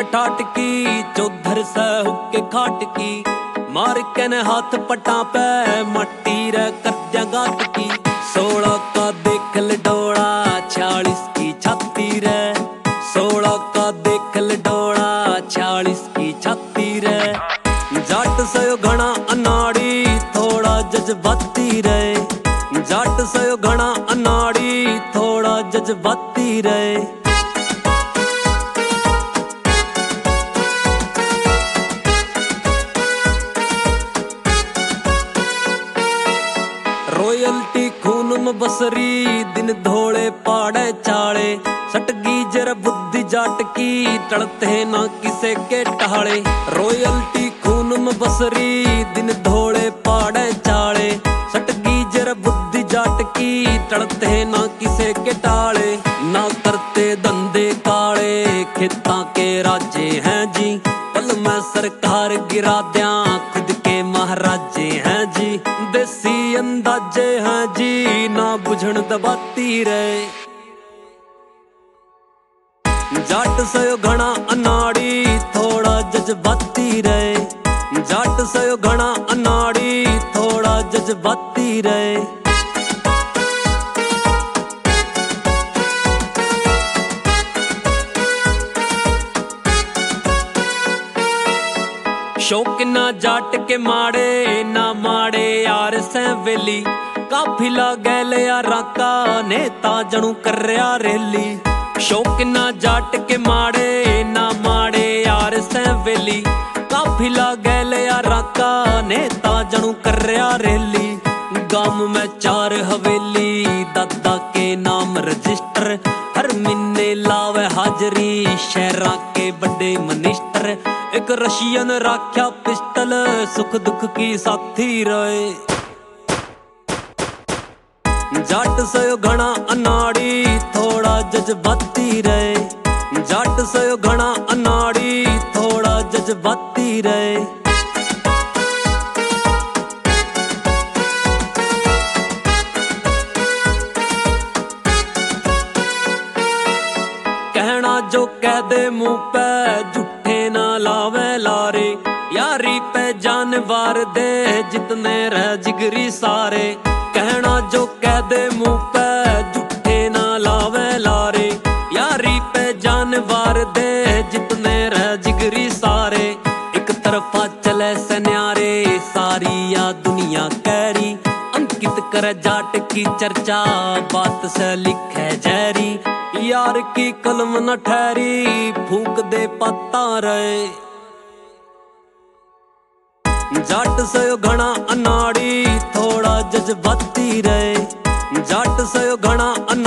ठाट की चौधर से हुक्के खाट की मार के न हाथ पटा पे मट्टी रे कर दिया गाट की 16 का देख ल डोड़ा 46 की छाती रे 16 का देख ल डोड़ा 46 की छाती रे जाट से घना अनाड़ी थोड़ा जज्बाती रे जाट से घना अनाड़ी थोड़ा जज्बाती रे रॉयल्टी खून में बसरी दिन धोले पाड़े चाले सटगी जर बुद्धि जाट की टलते ना किसे के टाले रॉयल्टी खून में बसरी दिन धोले पाड़े चाले सटगी जर बुद्धि जाट की टलते ना किसे के टाले ना करते धंधे काले खेता के राजे हैं जी पल में सरकार गिरा द्या खुद के महाराजे हैं जी देसी अंदाजे हैं जी ना बुझण दबाती रे जाट से घना अनाड़ी थोड़ा जज्बाती रे जाट से घना अनाड़ी थोड़ा जज्बाती रे शौक ना जाट के माड़े ना माड़े यार से वेली काफिला गैल यारा का नेता जणू कर रहा रेली शौक ना जाट के माड़े ना माड़े यार से वेली काफिला गैल यारा का नेता जणू कर रहा रेली गांव में 4 हवेली दादा के नाम रजिस्टर हर महीने लावे हाजरी शहरा के बड़े मिनिस्टर एक रशियन राख्या पिस्टल सुख दुख की साथी रहे जाट से घना अनाड़ी थोड़ा जज्बाती रहे जाट से घना अनाड़ी थोड़ा जज्बाती रहे कहना जो कह दे मुंह पे झूठे ना लावे लारे यारी पे जानवर दे जितने रह जिगरी सारे कहना जो कह दे मुंह पे झूठे ना लावे लारे यारी पे जानवर दे जितने रह जिगरी सारे एक तरफा चले सन्यारे सारी या दुनिया कैरी अंकित कर जाट की चर्चा बात से लिखे जैरी यार की कलम न ठहरी फूक दे पत्ता रे जाट से घना अनाड़ी थोड़ा जज्बाती रे जाट से घना